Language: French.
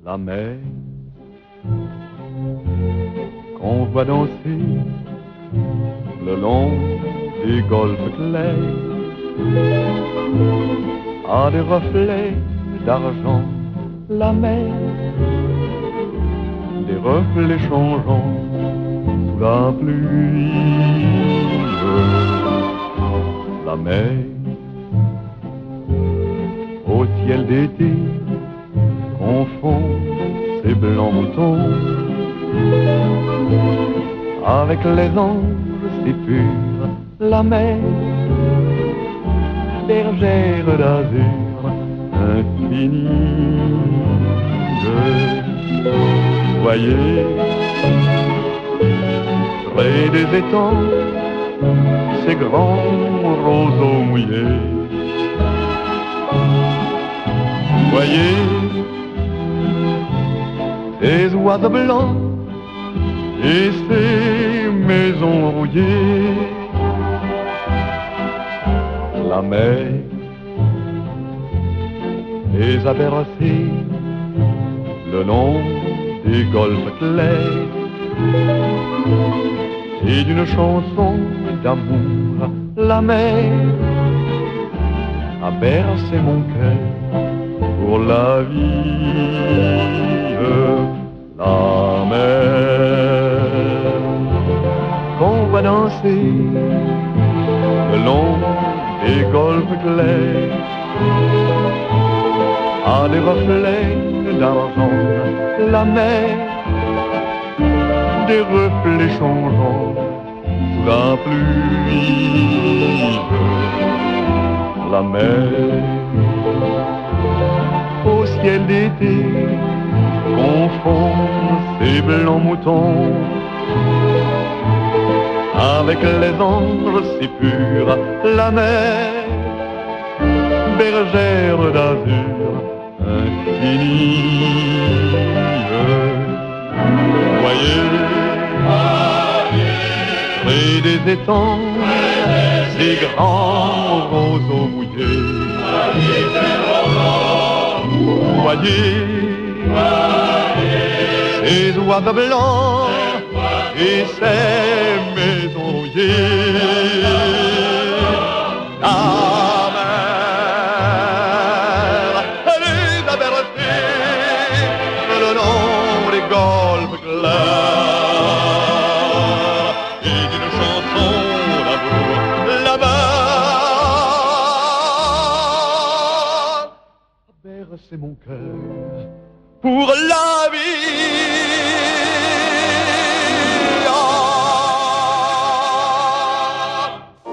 la mer qu'on voit danser le long des golfes clairs a des reflets d'argent, la mer, des reflets changeants sous la pluie. La mer au ciel d'été confond ses blancs moutons avec les anges si purs. La mer, bergère d'azur infinie. Voyez, près des étangs, ces grands roseaux mouillés. Voyez, ces oiseaux blancs et ces maisons rouillées. La mer les a bercés le long des golfes clairs et d'une chanson d'amour. La mer a bercé mon cœur pour la vie. La mer qu'on va danser le long des golfes clairs a des reflets d'argent. La mer, des reflets changeants sous la pluie. La mer au ciel d'été confond ses blancs moutons avec les anges si purs. La mer, bergère d'azur infinie. Voyez, près des étangs, ces grands roseaux mouillés. Voyez, ces oiseaux blancs et ces maisons rouillées. La mer, elle les a bercés le long des golfes clairs et d'une chanson d'amour. La mer a bercé mon cœur pour la vie.